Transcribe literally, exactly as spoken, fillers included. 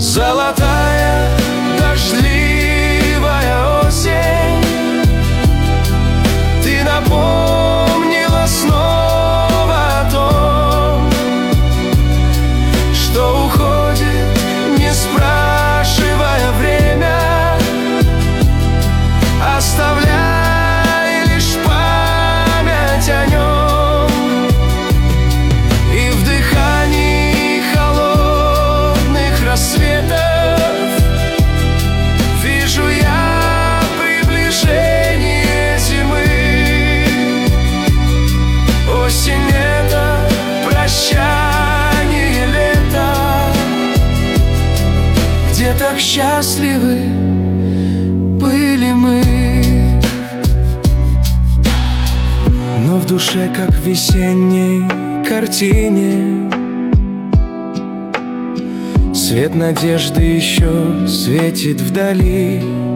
Золотая дождливая осень, ты напомнила снова о том, что уходит, не спрашивая время, оставляя лишь память о нем. И в дыхании холодных рассветов вижу я приближение зимы. Осень — это прощание лета, где так счастливы были мы. Но в душе, как в весенней картине, свет надежды еще светит вдали.